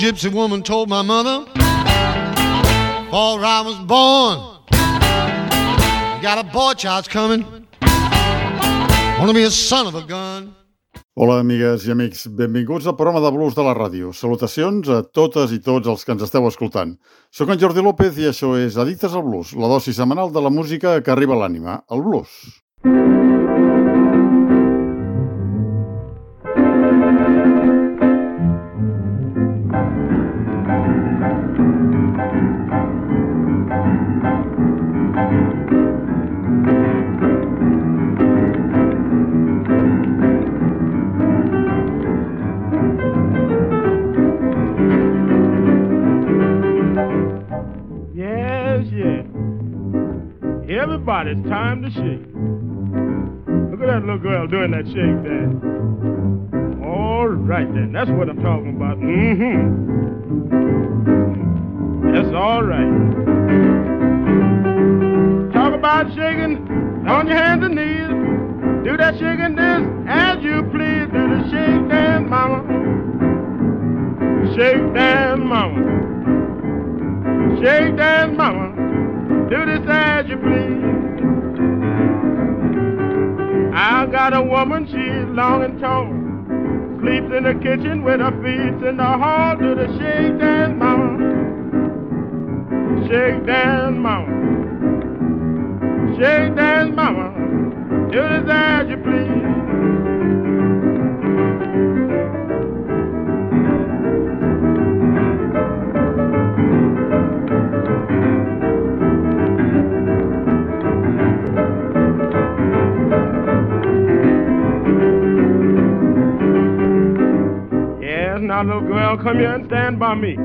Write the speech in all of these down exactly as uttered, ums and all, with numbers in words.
gypsy woman told my mother, before I was born, you got a boy child's coming, wanna be a son of a gun. Hola, amigues i amics. Benvinguts al programa de blues de la ràdio. Salutacions a totes i tots els que ens esteu escoltant. Soc en Jordi López i això és Addictes al Blues, la dosi setmanal de la música que arriba a l'ànima, el blues. It's time to shake. Look at that little girl doing that shake there. All right then, that's what I'm talking about. Mm-hmm. That's all right. Talk about shaking on your hands and knees. Do that shaking this as you please. Do the shake dance, mama. Shake dance, mama. Shake dance, mama. Do this as you please. I got a woman, she's long and tall, sleeps in the kitchen with her feet in the hall. Do the shake dance, mama. Shake dance, mama. Shake dance, mama. Do this as you please. Now, little girl, come here and stand by me.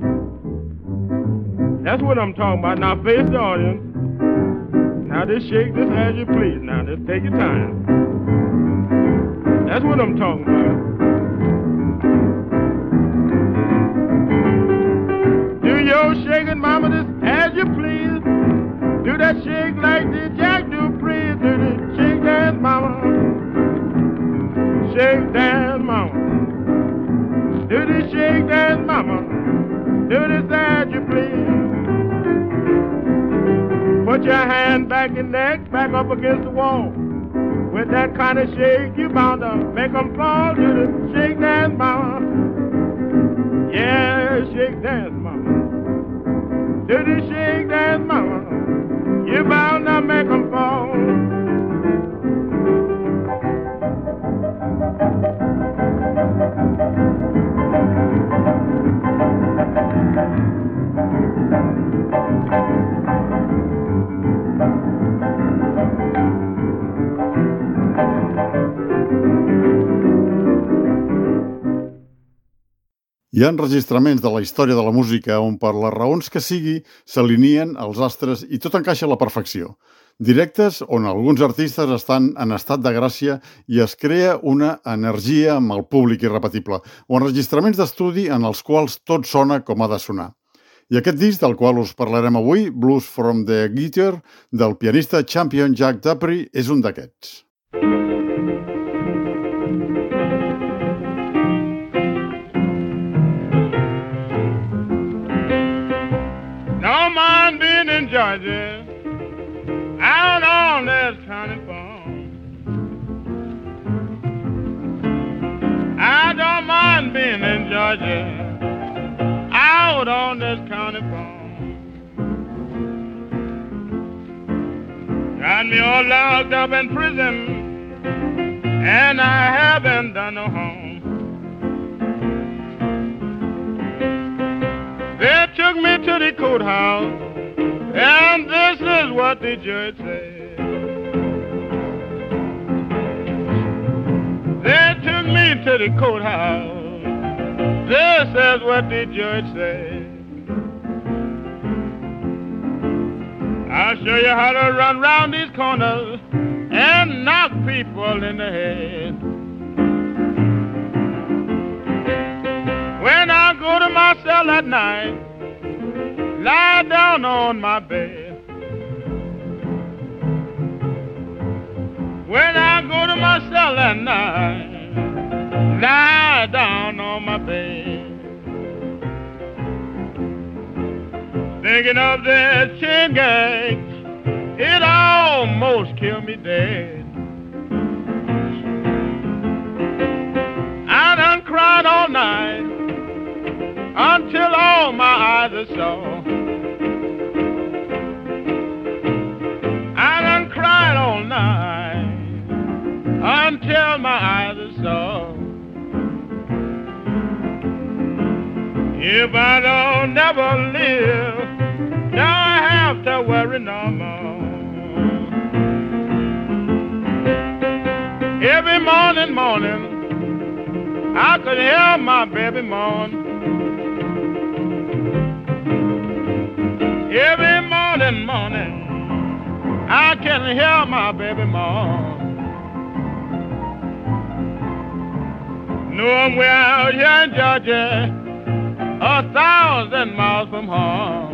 That's what I'm talking about. Now, face the audience. Now, just shake this as you please. Now, just take your time. That's what I'm talking about. Do your shaking, mama, this as you please. Do that shake like the Jack Dupree. Do the shake dance, mama. Shake dance, mama. Do this shake dance, mama. Do this as you please. Put your hand back and neck, back up against the wall. With that kind of shake, you bound to make them fall. Do the shake dance, mama. Yeah, shake dance, mama. Do the shake dance, mama. You bound to make them fall. Hi ha enregistraments de la història de la música on per les raons que sigui s'alineen els astres i tot encaixa a la perfecció. Directes on alguns artistes estan en estat de gràcia i es crea una energia amb el públic irrepetible, o enregistraments d'estudi en els quals tot sona com ha de sonar. I aquest disc del qual us parlarem avui, Blues from the Guitar, del pianista Champion Jack Dupree, és un d'aquests. No mind being in Georgia, out on this county farm. I don't mind being in Georgia, out on this county farm. Got me all locked up in prison, and I haven't done no harm. They took me to the courthouse, and this is what the judge said. They took me to the courthouse, this is what the judge said. I'll show you how to run round these corners and knock people in the head. When I go to my cell at night, lie down on my bed. When I go to my cell at night, lie down on my bed. Thinking of that chin gang, it almost killed me dead. I done cried all night until all my eyes are sore. I done cried all night until my eyes are sore. If I don't never live, don't have to worry no more. Every morning, morning, I could hear my baby moan. Every morning, morning, I can hear my baby moan. Know I'm way out here in Georgia, a thousand miles from home.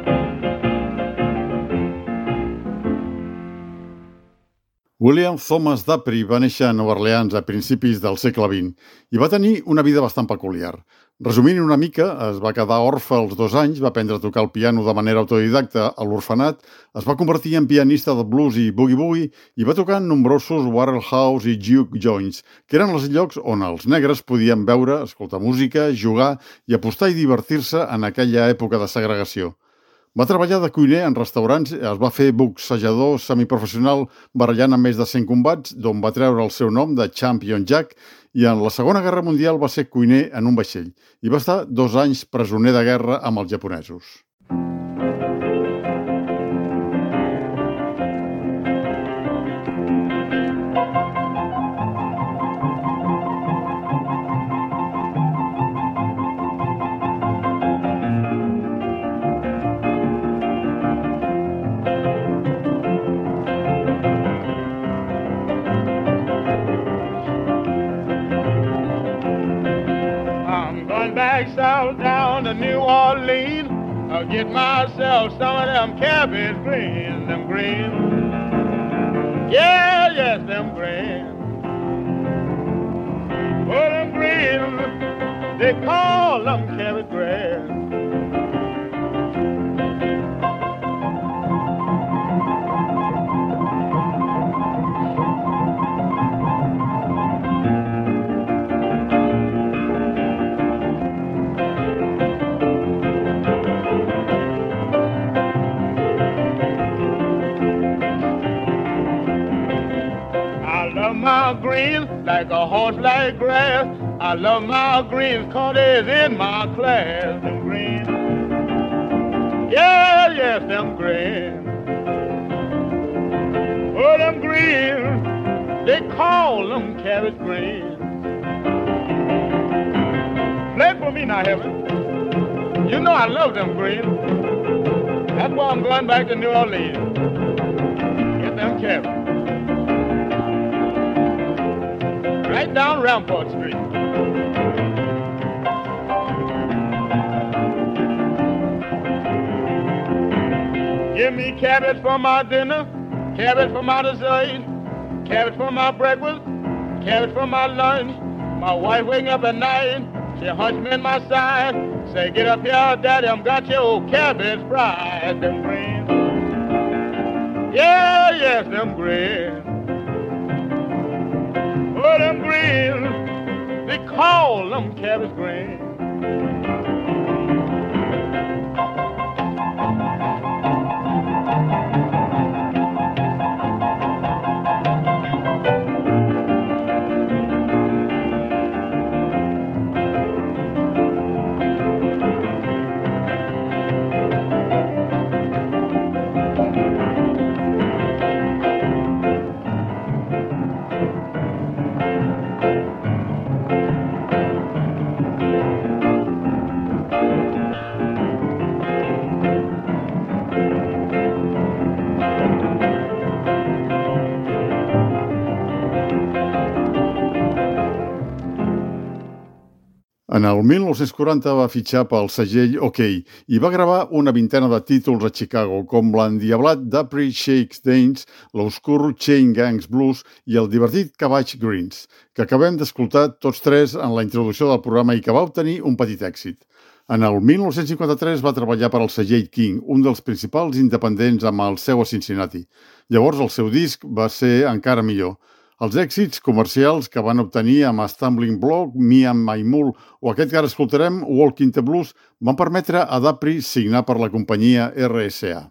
William Thomas Dapri va néixer a Nova Orleans a principis del segle vint i va tenir una vida bastant peculiar. Resumint una mica, es va quedar orfe als dos anys, va aprendre a tocar el piano de manera autodidacta a l'orfenat, es va convertir en pianista de blues i boogie-boogie i va tocar en nombrosos Warrell House i juke joints, que eren els llocs on els negres podien veure, escoltar música, jugar i apostar i divertir-se en aquella època de segregació. Va treballar de cuiner en restaurants, es va fer boxejador semiprofessional barallant amb més de cent combats, d'on va treure el seu nom de Champion Jack, i en la Segona Guerra Mundial va ser cuiner en un vaixell i va estar dos anys presoner de guerra amb els japonesos. South down to New Orleans, I'll get myself some of them cabbage greens, them greens. Yeah, yes, them greens. Oh, them greens, they call them cabbage greens. My greens like a horse like grass. I love my greens cause it's in my class. Them greens, yeah, yes, them greens. Oh, them greens, they call them cabbage greens. Play for me now, Heaven. You know I love them greens. That's why I'm going back to New Orleans. Get them cabbage. Right down Rampart Street. Give me cabbage for my dinner, cabbage for my dessert, cabbage for my breakfast, cabbage for my lunch. My wife waking up at night, she hunch me in my side, say, get up here, Daddy, I'm got your old cabbage fried. Them greens, yeah, yes, them greens. Oh, them greens, they call them cabbage greens. En el mil nou-cents quaranta va fitxar pel segell OK i va gravar una vintena de títols a Chicago, com l'endiablat Dapri Shakes Dance, l'obscur Chain Gangs Blues i el divertit Cabbage Greens, que acabem d'escoltar tots tres en la introducció del programa i que va obtenir un petit èxit. En el mil nou-cents cinquanta-tres va treballar per al segell King, un dels principals independents amb el seu a Cincinnati. Llavors el seu disc va ser encara millor. Els èxits comercials que van obtenir amb Stumbling Block, Me and My Mule o aquest que ara escoltarem, Walking the Blues, van permetre a Dapri signar per la companyia R S A.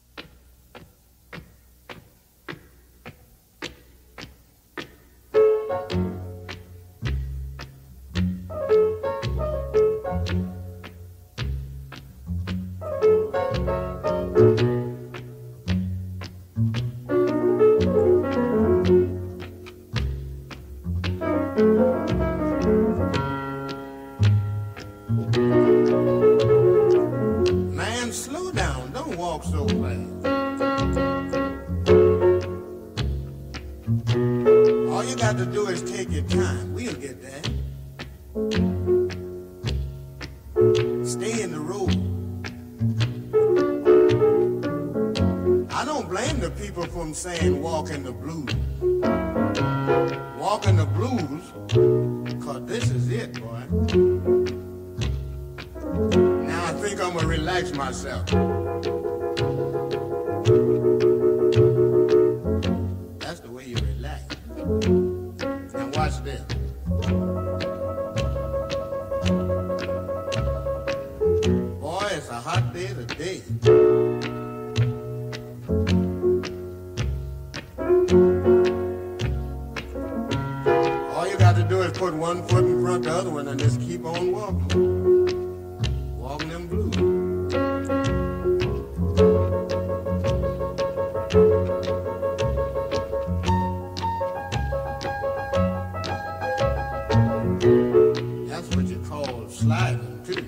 Saying walk in the blues. Walk in the blues, cause this is it, boy. Now I think I'm gonna relax myself. That's the way you relax. Now watch this. Boy, it's a hot day today. Put one foot in front of the other one and just keep on walking. Walking them blues. That's what you call sliding, too.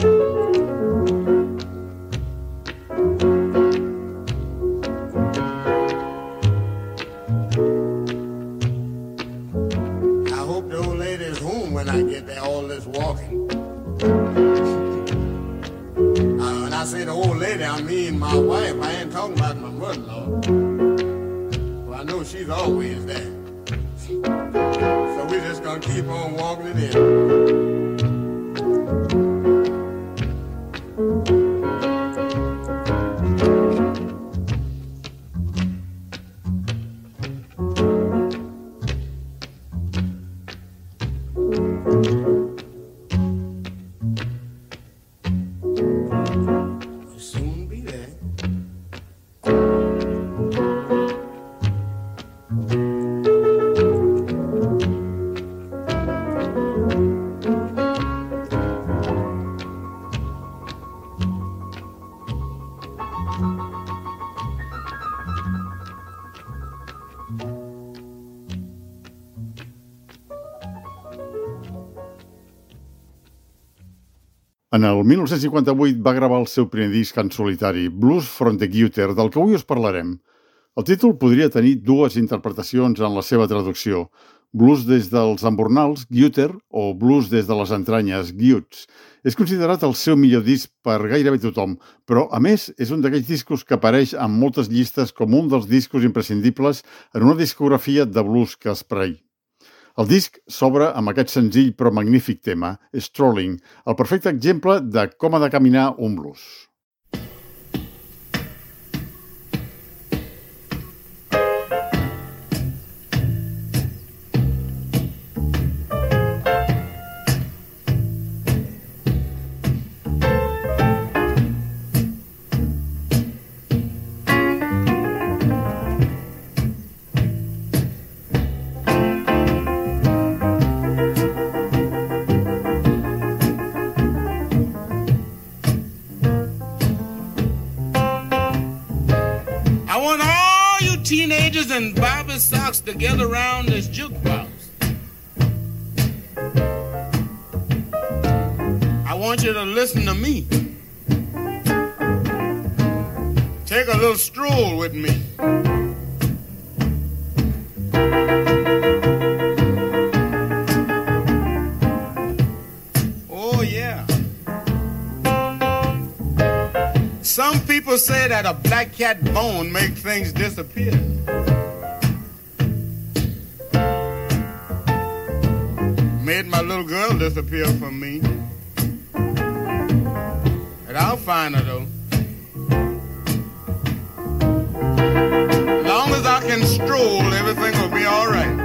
When I get there, all this walking. Uh, when I say the old lady, I mean my wife. I ain't talking about my mother-in-law. Well, I know she's always there. So we're just gonna keep on walking it in. En el mil nou-cents cinquanta-vuit va gravar el seu primer disc en solitari, Blues from the Gutter, del que avui us parlarem. El títol podria tenir dues interpretacions en la seva traducció. Blues des dels embornals, Gutter, o Blues des de les entranyes, Guts. És considerat el seu millor disc per gairebé tothom, però, a més, és un d'aquells discos que apareix en moltes llistes com un dels discos imprescindibles en una discografia de blues que es preï. El disc s'obre amb aquest senzill però magnífic tema, Strolling, el perfecte exemple de com ha de caminar un blues. Teenagers and barber socks together around this jukebox. I want you to listen to me. Take a little stroll with me. Oh, yeah. Some people say that a black cat bone makes things disappear. Made my little girl disappear from me. But I'll find her, though. As long as I can stroll, everything will be all right.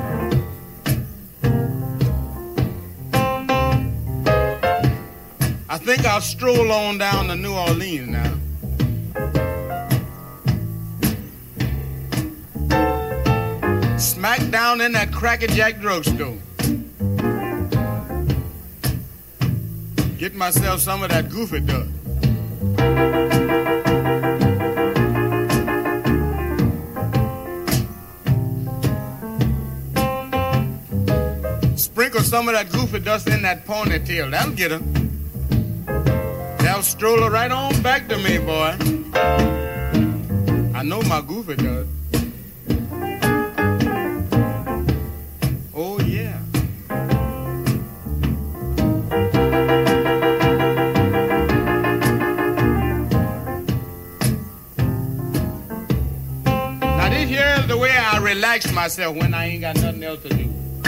I think I'll stroll on down to New Orleans now. Smack down in that Cracker Jack drugstore. Get myself some of that Goofy Duck. Sprinkle some of that Goofy dust in that ponytail. That'll get her. That'll stroll her right on back to me, boy. I know my Goofy does. Oh, yeah. Now this here is the way I relax myself when I ain't got nothing else to do.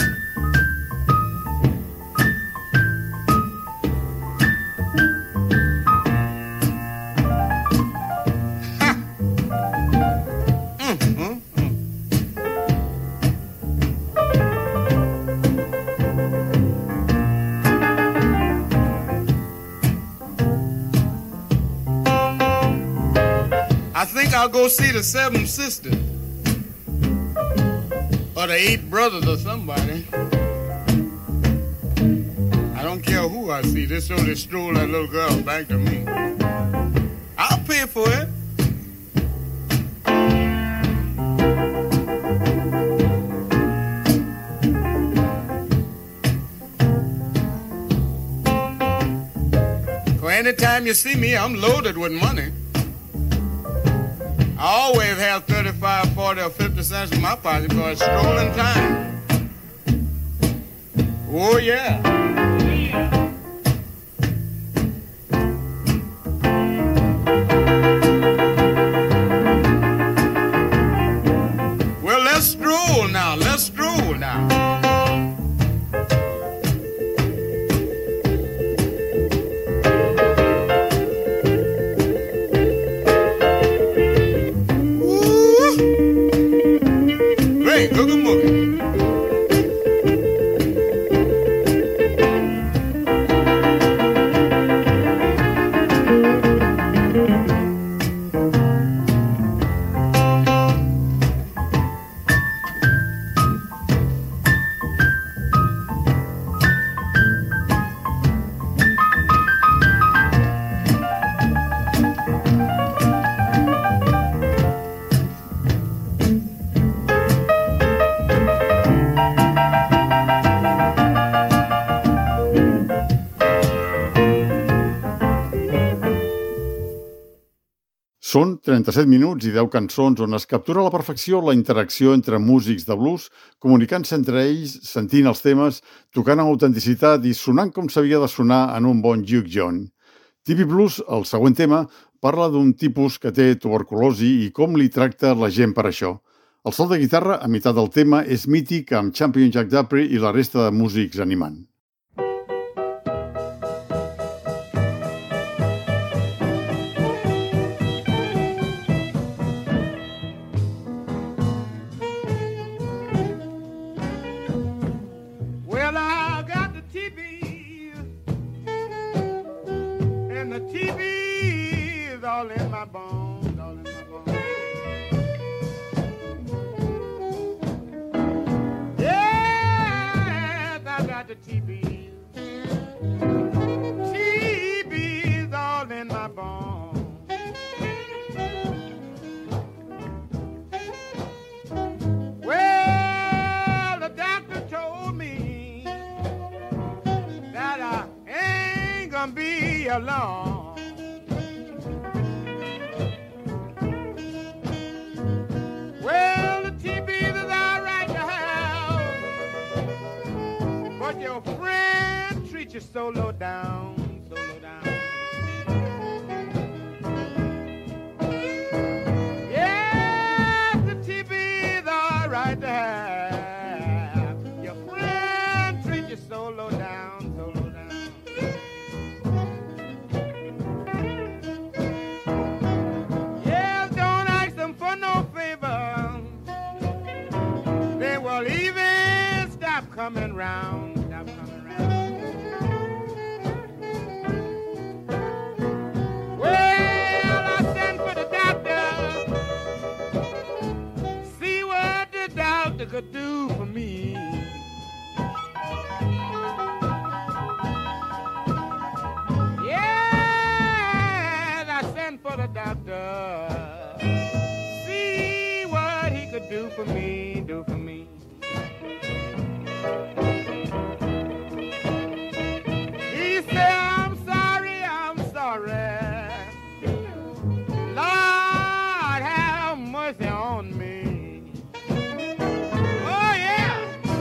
I'll go see the seven sisters or the eight brothers or somebody. I don't care who I see. This only stroll that little girl back to me. I'll pay for it. For anytime you see me, I'm loaded with money. I always have thirty-five, forty, or fifty cents in my pocket for a strolling time. Oh, yeah. Well, let's stroll now. Let's stroll now. Són trenta-set minuts i deu cançons on es captura a la perfecció la interacció entre músics de blues, comunicant-se entre ells, sentint els temes, tocant amb autenticitat i sonant com s'havia de sonar en un bon juke joint. T V Blues, el següent tema, parla d'un tipus que té tuberculosi i com li tracta la gent per això. El sol de guitarra, a meitat del tema, és mític amb Champion Jack Dupree i la resta de músics animant. Along. Well, the T B is all right to have, but your friend treats you so low down, so low down. Yes, the T B is all right to have, your friend treats you so low down, so low down. coming round, stop coming round. Well, I sent for the doctor, see what the doctor could do for me. Yes, I sent for the doctor, see what he could do for me, do for me. He said, I'm sorry, I'm sorry. Lord, have mercy on me. Oh, yeah.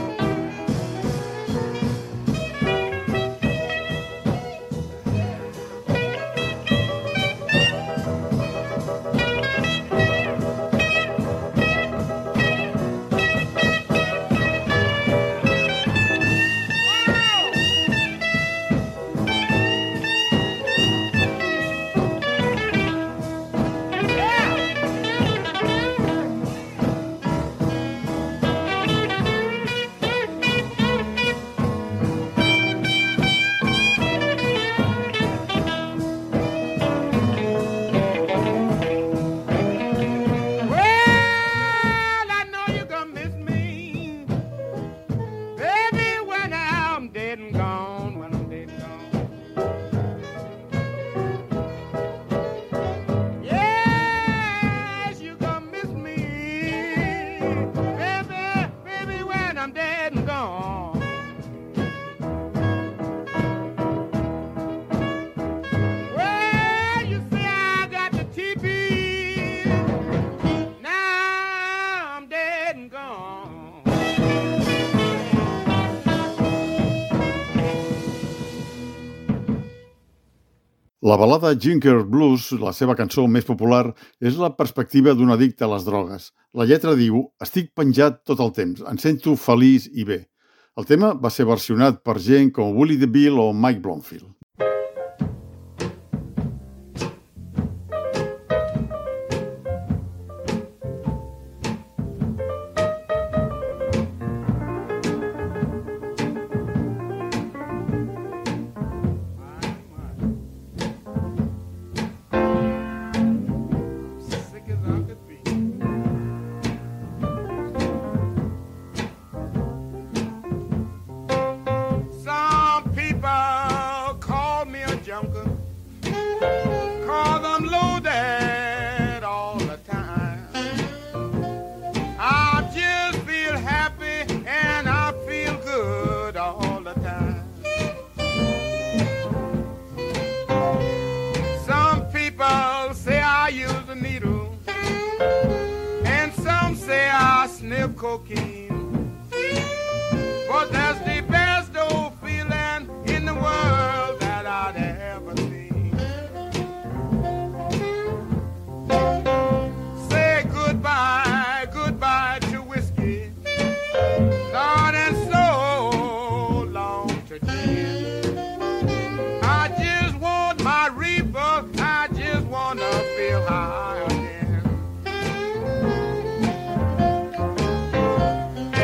La balada Ginger Blues, la seva cançó més popular, és la perspectiva d'un addicte a les drogues. La lletra diu: estic penjat tot el temps, em sento feliç i bé. El tema va ser versionat per gent com Willie DeVille o Mike Bloomfield. Cocaine, but that's the best old feeling in the world that I'd ever seen. Say goodbye, goodbye to whiskey, Lord, and so long to gin. I just want my reefer, I just wanna feel high again.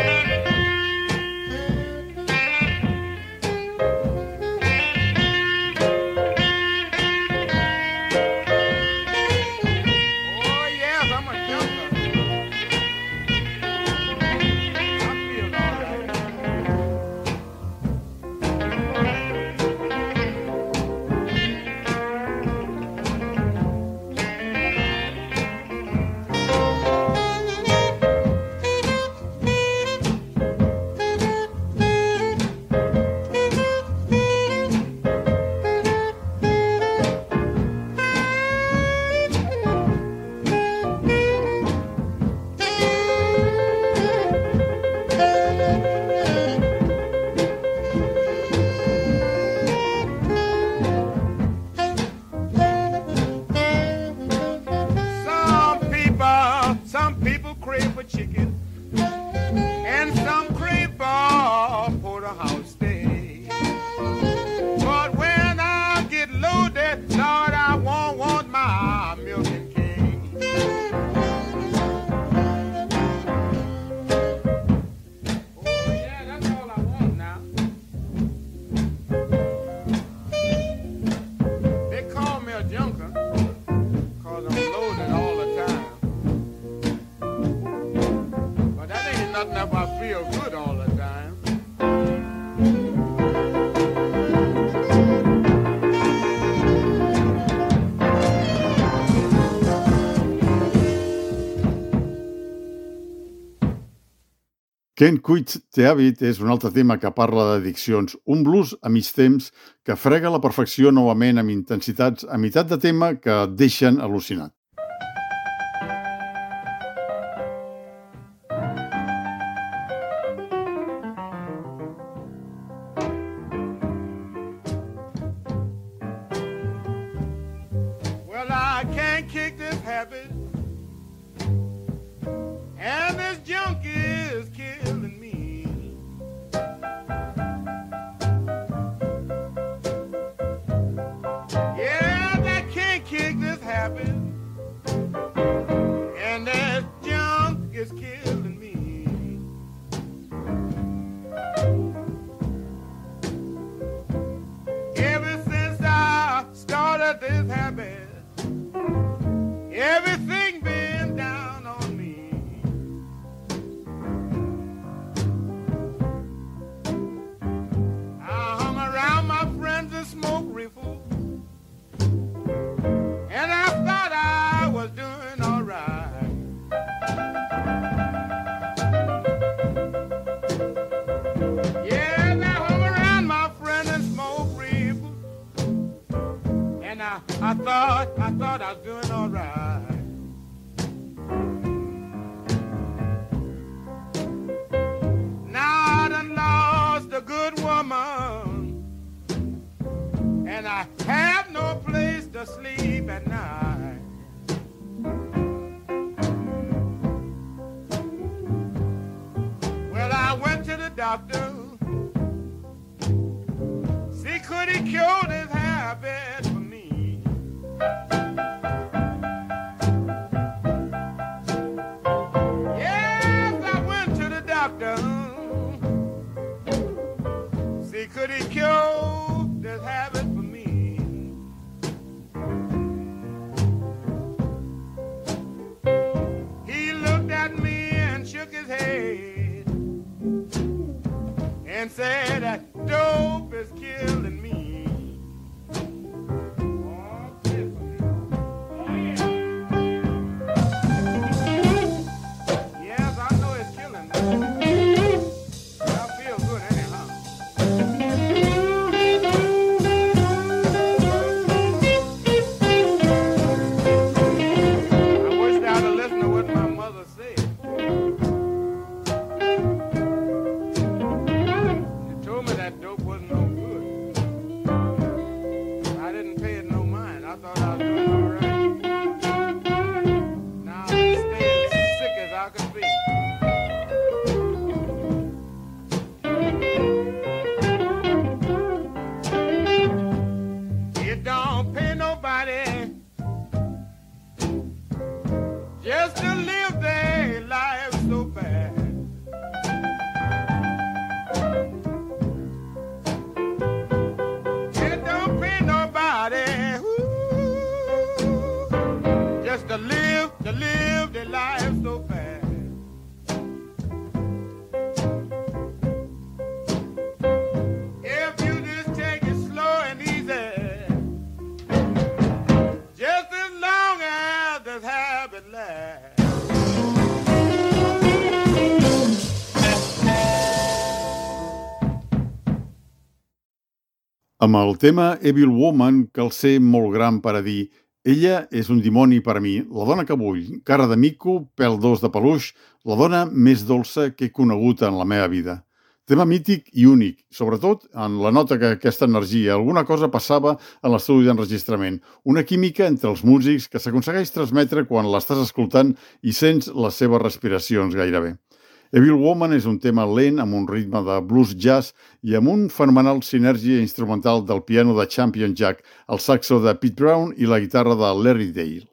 feel good all the time. Can't Quit the Habit és un altre tema que parla d'addiccions, un blues a mig temps que frega la perfecció novament amb intensitats a meitat de tema que et deixen al·lucinat. Well, I can't kick this habit, and this junk is killing me. Yes, I can't kick this habit, and this junk is killing me. Ever since I started this habit, everything been down on me. I hung around my friends and smoked reefer, and I thought I was doing all right. Yes, I hung around my friends and smoked reefer, and I, I thought, I thought I was doing all right. Now I done lost a good woman, and I have no place to sleep at night. Well, I went to the doctor, see could he cure this habit for me. Yes, I went to the doctor, see could he cure this habit for me. He looked at me and shook his head and said that dope is killing me. Oh, play for me. Oh, yeah. Yes, I know it's killing me. I feel good anyhow. I wish I'd have listened to what my mother said. She told me that dope wasn't no good. I didn't pay it no mind. I thought I was doing all right. Now I'm staying sick as I could be. It don't pay nobody just to live their life so bad. It don't pay nobody ooh, just to live, to live their life so bad. If you just take it slow and easy, just as long as this habit lasts. Amb el tema Evil Woman cal ser molt gran per a dir ella és un dimoni per a mi, la dona que vull, cara de mico, pèl d'os de peluix, la dona més dolça que he conegut en la meva vida. Tema mític i únic, sobretot en la nota que aquesta energia, alguna cosa passava en l'estudi d'enregistrament, una química entre els músics que s'aconsegueix transmetre quan l'estàs escoltant i sents les seves respiracions gairebé. Evil Woman és un tema lent amb un ritme de blues jazz i amb un fenomenal sinergia instrumental del piano de Champion Jack, el saxo de Pete Brown i la guitarra de Larry Dale.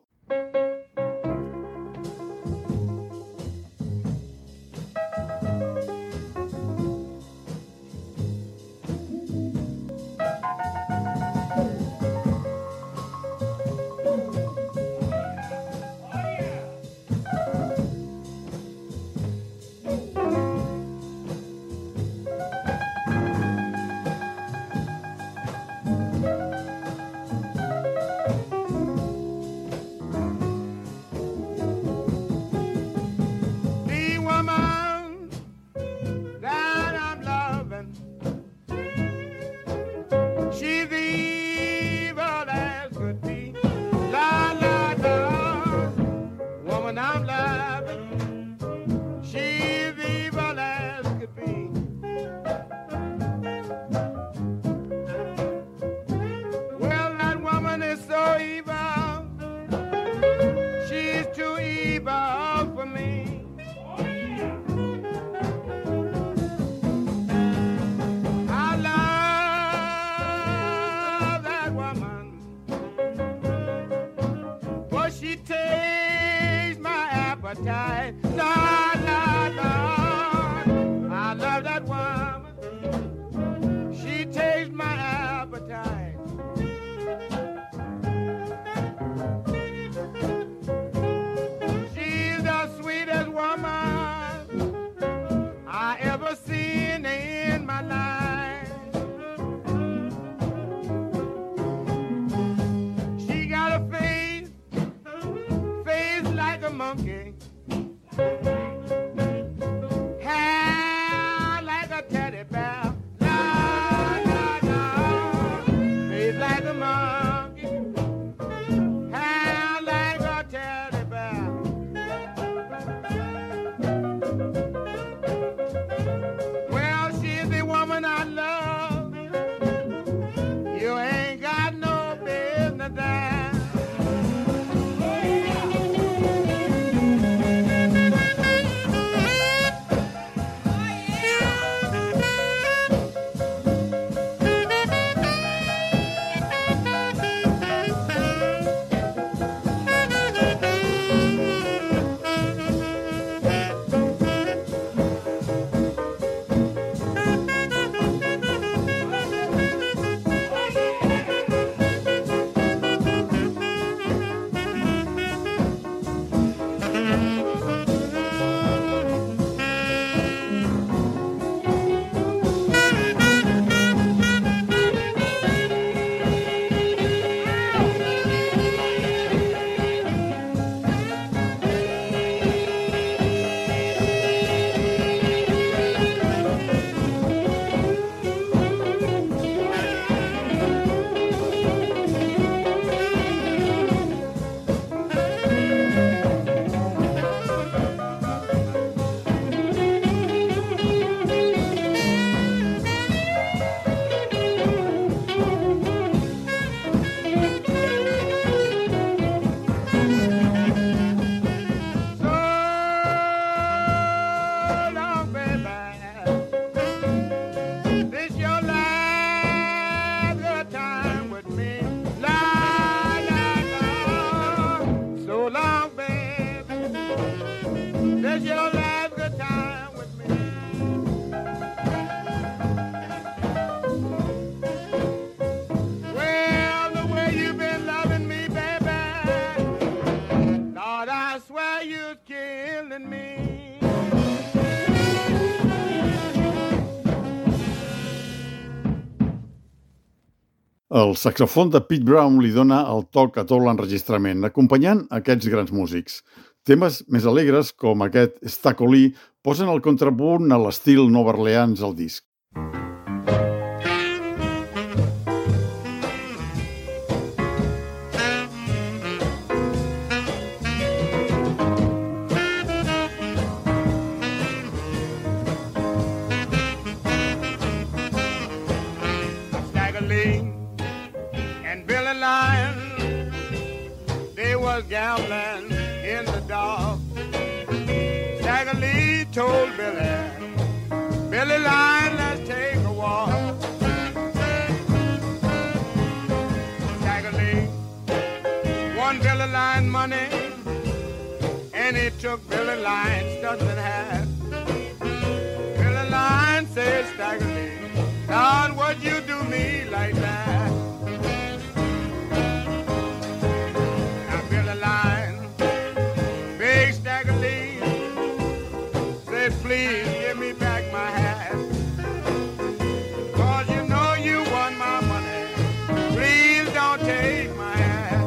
El saxofon de Pete Brown li dona el toc a tot l'enregistrament, acompanyant aquests grans músics. Temes més alegres, com aquest Stacoli, posen el contrapunt a l'estil Nova Orleans al disc. Gambling in the dark. Stagger Lee told Billy, Billy Line, let's take a walk. Stagger Lee won Billy Line money, and he took Billy Line studs and hat. Billy Line said, Stagger Lee, Lord, what'd you do me like that? Please give me back my hat, 'cause you know you won my money. Please don't take my hat.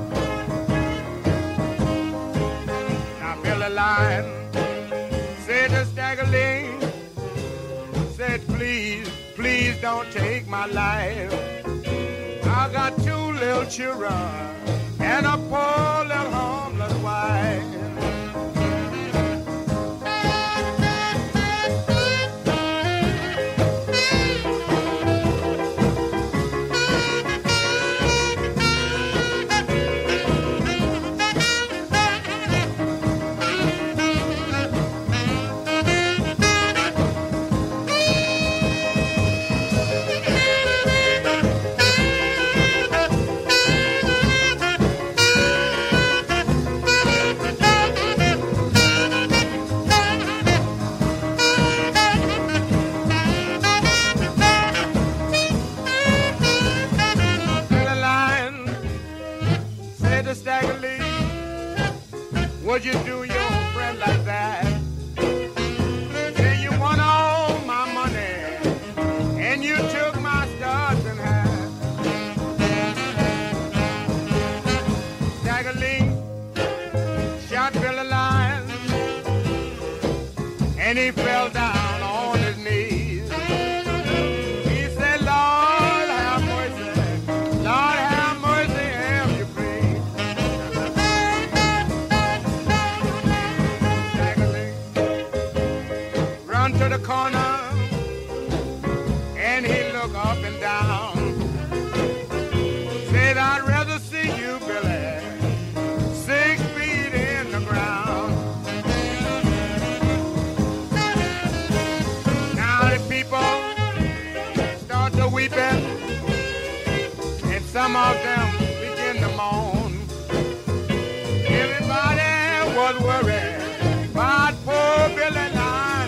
Now Billy Line said to Stagger Lee, said please, please don't take my life. I got two little children and a poor little homeless wife. Would you do your friend like that? Say you won all my money and you took my studs and hat. Stagger Lee shot Billy Line and he fell down on his knees. He said, Lord have mercy, Lord have mercy, have you please. To the corner and he looked up and down, said I'd rather see you, Billy, six feet in the ground. Now the people start to weeping and some of them begin to moan. Everybody was worried about poor Billy Line.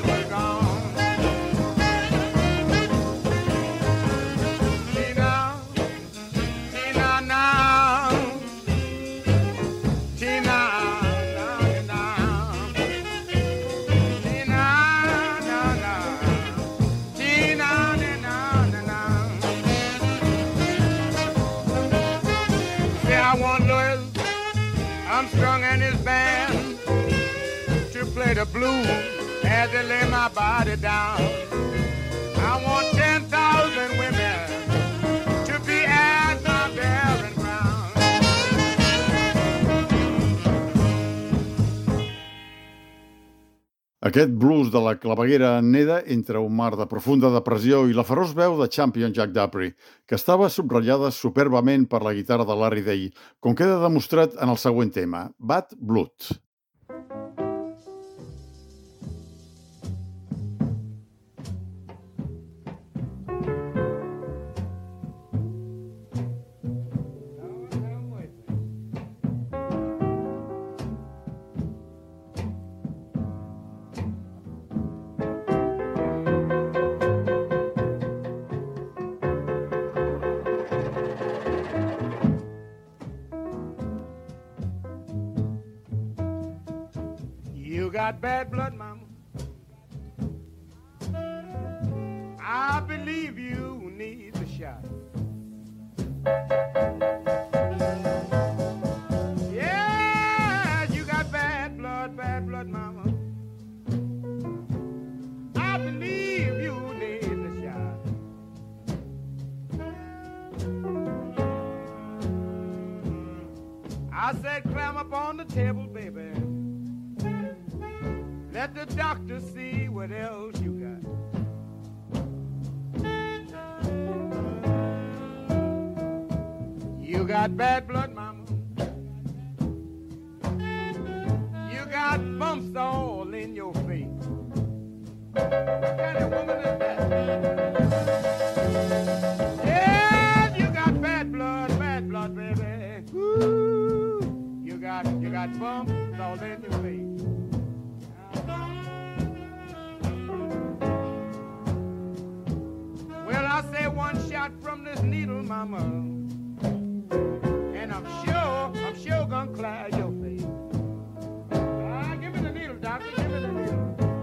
Armstrong and his band to play the blues as they lay my body down. I want ten thousand women to be at my burial ground. Aquest blues de la claveguera neda entre un mar de profunda depressió i la feroç veu de Champion Jack Dupree, que estava subratllada superbament per la guitarra de Larry Day, com queda demostrat en el següent tema, Bad Blood. Got bad blood, mama. I believe you need a shot. on the table, baby. Let the doctor see what else you got. You got bad blood, mama. You got bumps all in your face. What kind of woman is that? Yeah, you got bad blood, bad blood, baby. Ooh, you got, you got bumps all in your face. Well, I say one shot from this needle, mama, and I'm sure, I'm sure gonna clear your face. Ah, give me the needle, doctor, give me the needle.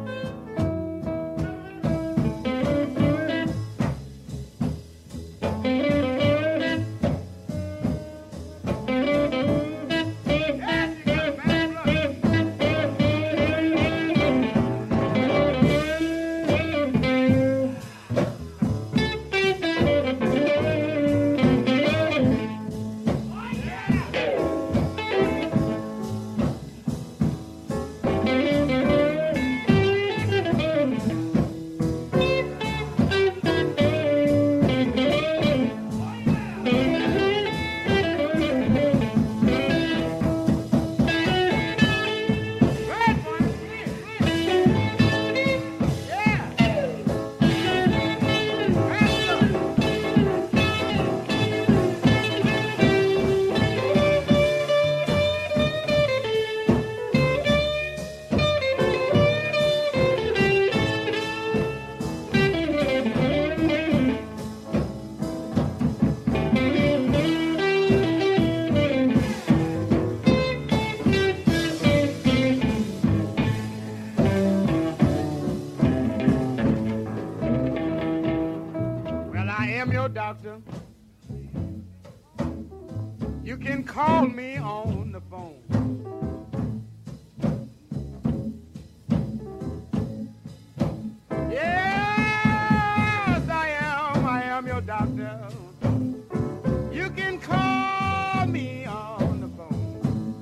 Doctor, you can call me on the phone. Yes, I am, I am your doctor. You can call me on the phone.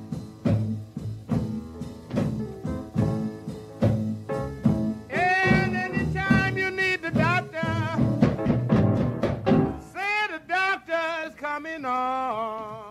And anytime you need the doctor, coming on.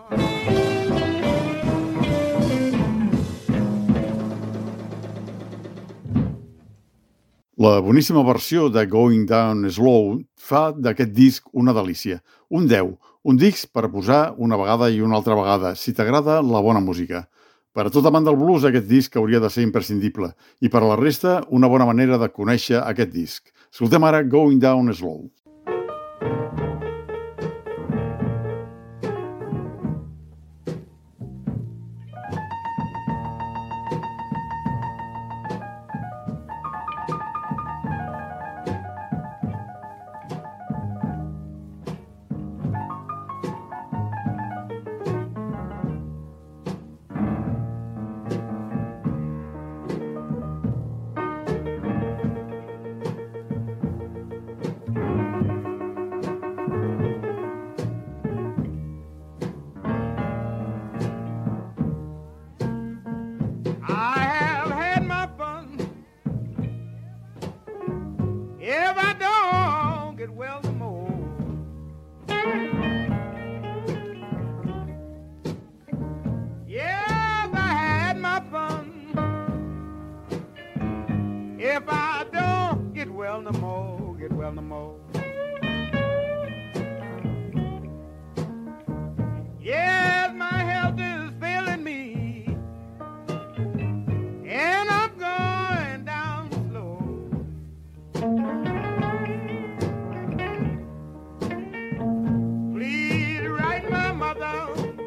La boníssima versió de Going Down Slow fa d'aquest disc una delícia. Un deu, un disc per posar una vegada i una altra vegada, si t'agrada la bona música. Per a tot amant del blues, aquest disc hauria de ser imprescindible. I per a la resta, una bona manera de conèixer aquest disc. Escoltem ara Going Down Slow. If I don't get well no more, get well no more. Yes, my health is failing me, and I'm going down slow. Please write my mother,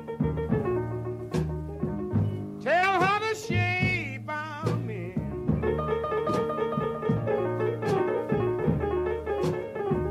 tell her to shape on me.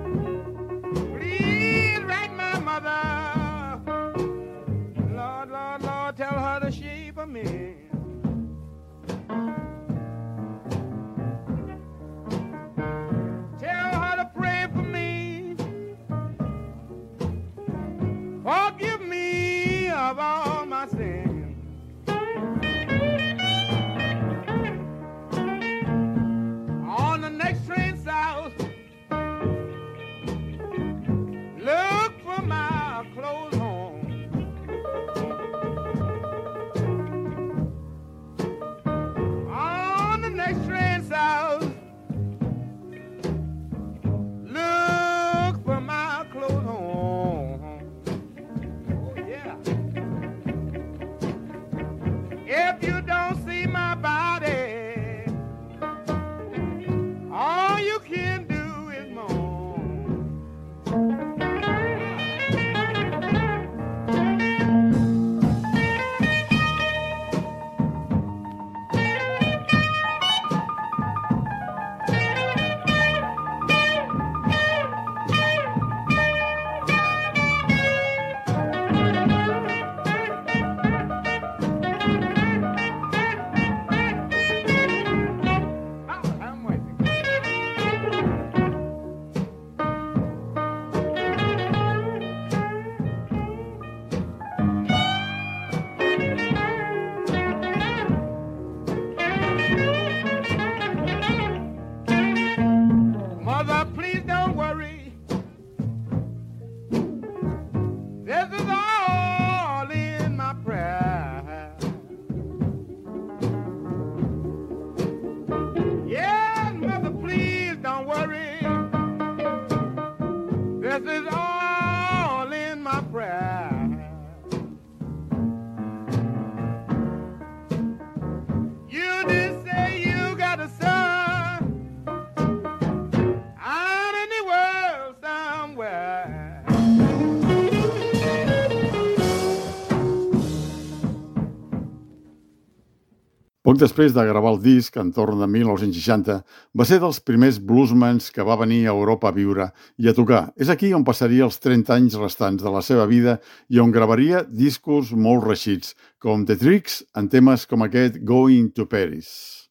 Poc després de gravar el disc, entorn de mil nou-cents seixanta, va ser dels primers bluesmans que va venir a Europa a viure i a tocar. És aquí on passaria els trenta anys restants de la seva vida i on gravaria discos molt reeixits, com The Tricks, en temes com aquest Going to Paris.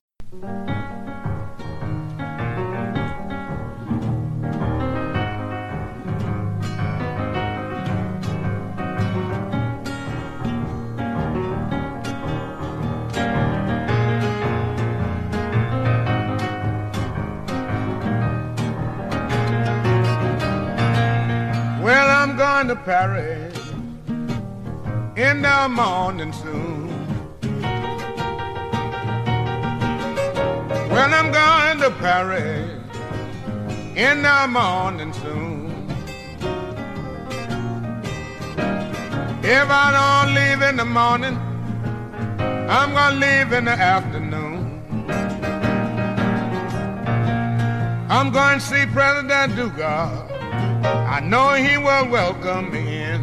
Well, I'm going to Paris in the morning soon. Well, I'm going to Paris in the morning soon. If I don't leave in the morning, I'm gonna leave in the afternoon. I'm going to see President Dugas. I know he will welcome me in.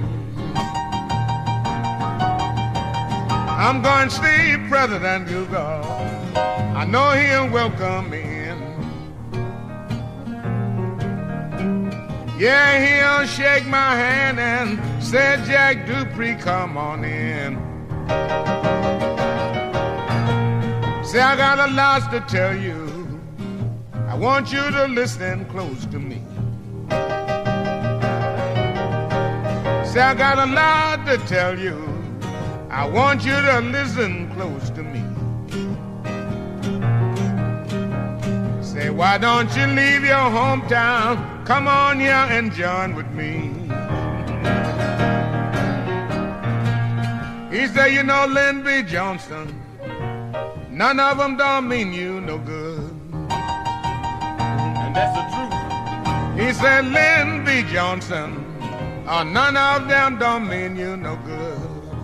I'm going to see President Dugas. I know he'll welcome me in. Yeah, he'll shake my hand and say, Jack Dupree, come on in. Say, I got a lot to tell you. I want you to listen close to me. Say, I got a lot to tell you. I want you to listen close to me. Say, why don't you leave your hometown? Come on here and join with me. He said, you know, Lynn B. Johnson, none of them don't mean you no good. And that's the truth. He said, Lynn B. Johnson, oh, none of them don't mean you no good.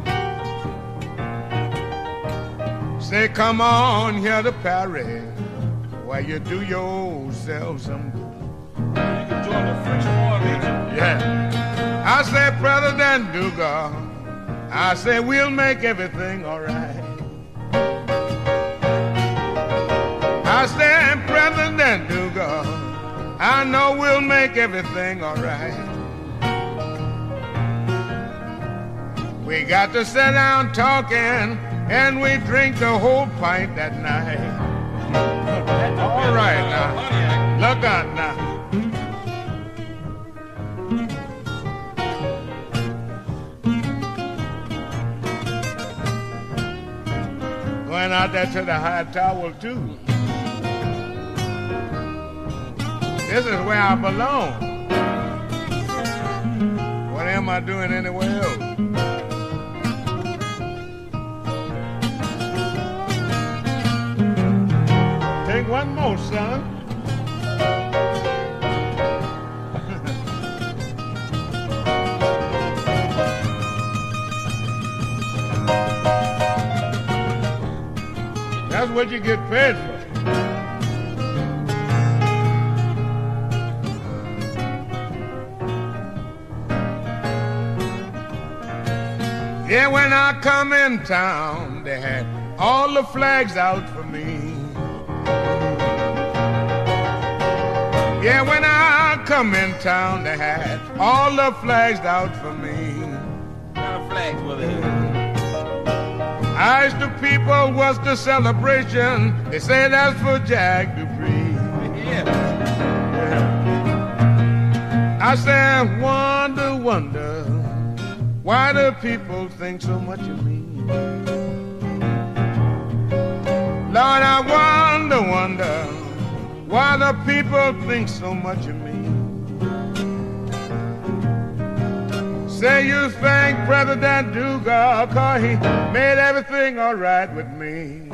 Say, come on here to Paris, where you do yourself some good. You can join the French War Legion. Yeah. I say, President Dugas, I say, we'll make everything all right. I say, President Dugas, I know we'll make everything all right. We got to sit down talking, and we drink the whole pint that night. All right now, look out now. Going out there to the high tower too. This is where I belong. What am I doing anywhere else? Take one more, son. That's what you get paid for. Yeah, when I come in town, they had all the flags out for me. Yeah, when I come in town, they had all the flags out for me. What kind of flags were they? I asked the people what's the celebration. They say that's for Jack Dupree. Yeah. I said, wonder, wonder, why do people think so much of me? Lord, I wonder, wonder, why do people think so much of me? Say you thank President Dugas, 'cause he made everything all right with me.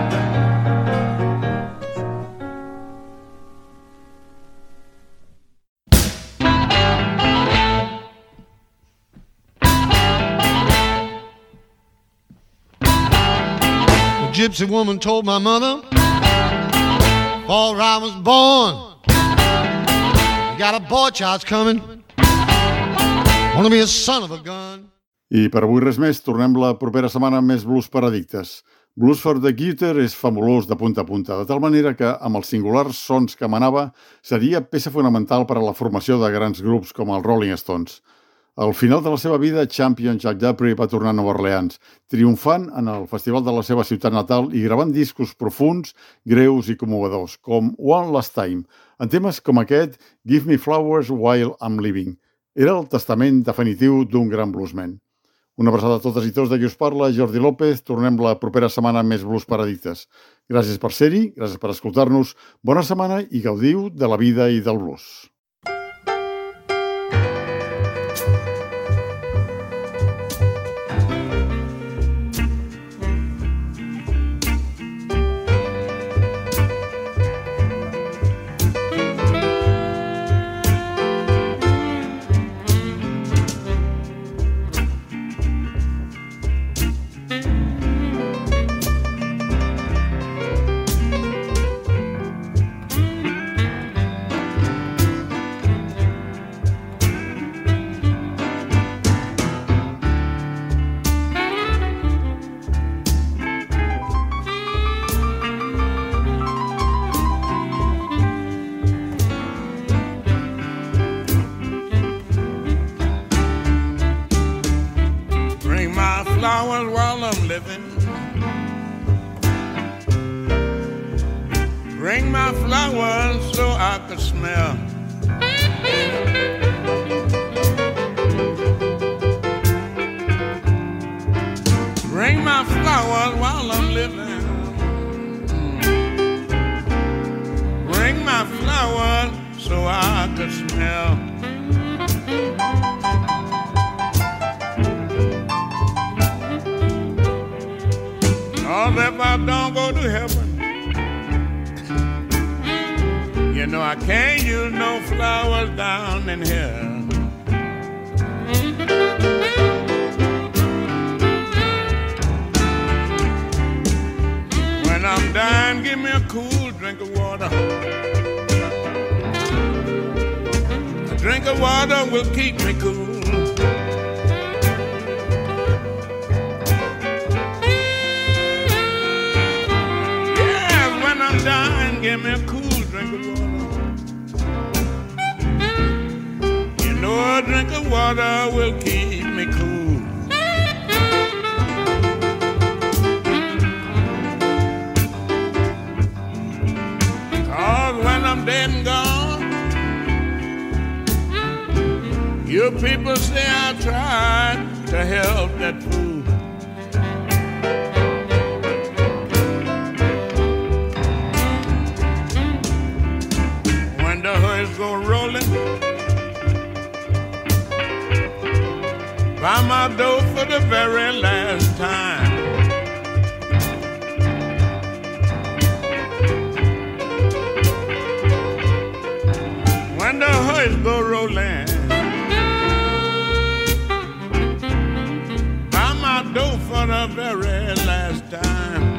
The gypsy woman told my mother, before I was born, you got a boy child's coming. Wanna be a son of a gun. I per avui res més, tornem la propera setmana amb més blues per addictes. Blues for the Guitar és famulós de punta a punta, de tal manera que, amb els singulars sons que emanava, seria peça fonamental per a la formació de grans grups com els Rolling Stones. Al final de la seva vida, Champion Jack Dupree va tornar a Nova Orleans, triomfant en el festival de la seva ciutat natal i gravant discos profuns, greus i commovedors, com One Last Time, en temes com aquest Give Me Flowers While I'm Living. Era el testament definitiu d'un gran bluesman. Una abraçada a totes i tots, de qui us parla, Jordi López. Tornem la propera setmana amb més Blues per Addictes. Gràcies per ser-hi, gràcies per escoltar-nos. Bona setmana i gaudiu de la vida i del blues. Flowers while I'm living. Bring my flowers so I could smell. Bring my flowers while I'm living. Bring my flowers so I could smell. Cause if I don't go to heaven, you know I can't use no flowers down in here. When I'm dying, give me a cool drink of water. A drink of water will keep me cool. Dying, give me a cool drink of water. You know a drink of water will keep me cool. Cause when I'm dead and gone, you people say I tried to help that fool. The hearse go rolling by my door for the very last time. When the hearse go rolling by my door for the very last time.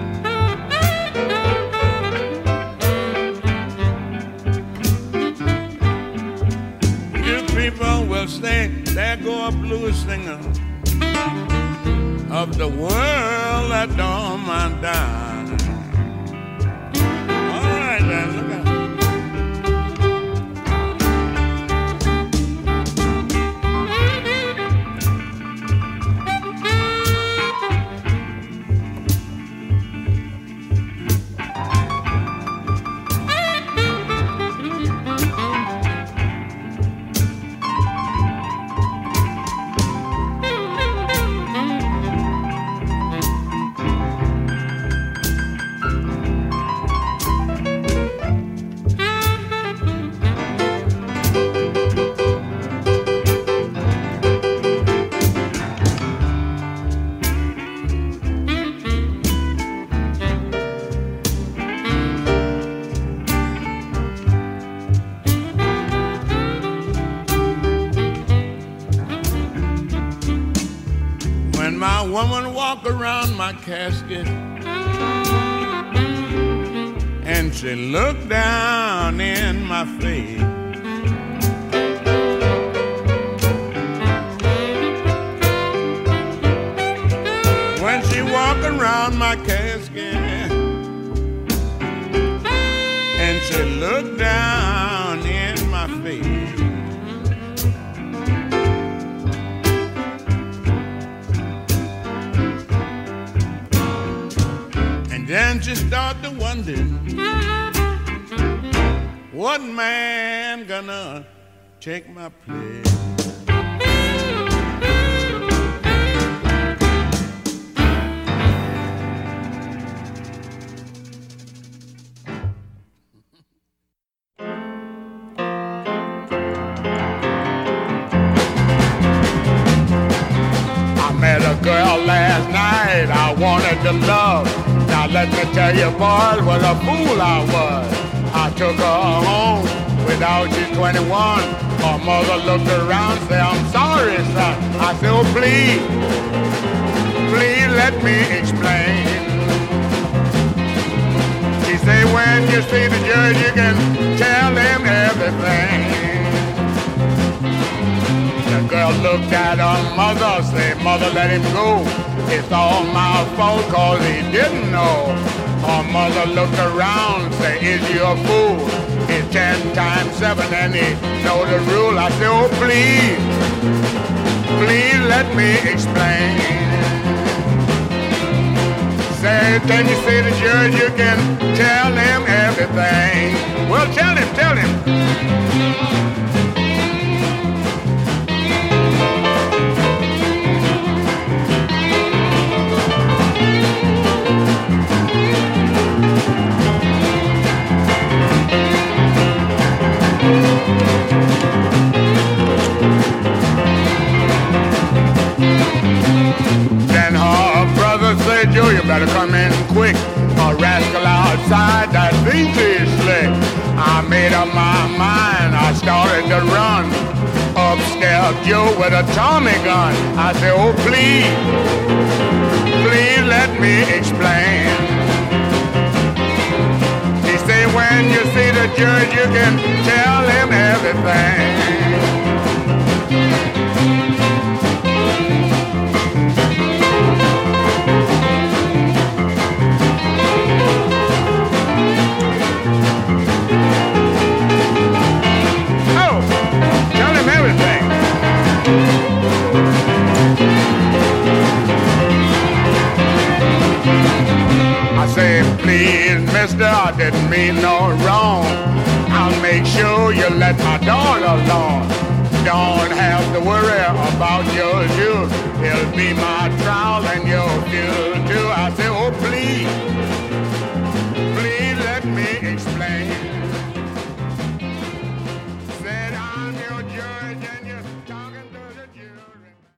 People will say, there go a blues singer of the world that don't mind dying. All right, then, look out. Woman walk around my casket and she look down in my face. When she walk around my casket she start to wonder, what man gonna take my place? Met a girl last night I wanted to love. Now let me tell you boys what a fool I was. I took her home without she's twenty-one. Her mother looked around, said, I'm sorry, son. I said, oh, please, please let me explain. She said, when you see the judge, you can tell him everything. The girl looked at her mother, said, Mother, let him go. It's all my fault cause he didn't know. Her mother looked around, said, is you a fool? It's ten times seven and he know the rule. I said, oh, please, please let me explain. Said, can you see the judge? You can tell him everything. Well, tell him, tell him. Then her brother said, Joe, you better come in quick. A rascal outside that thinks he's slick. I made up my mind, I started to run. Upstairs Joe with a Tommy gun. I said, oh, please, please let me explain. He said, when you see the judge, you can tell him everything. I say, please, mister, I didn't mean no wrong. I'll make sure you let my daughter alone. Don't have to worry about your youth. It'll be my trial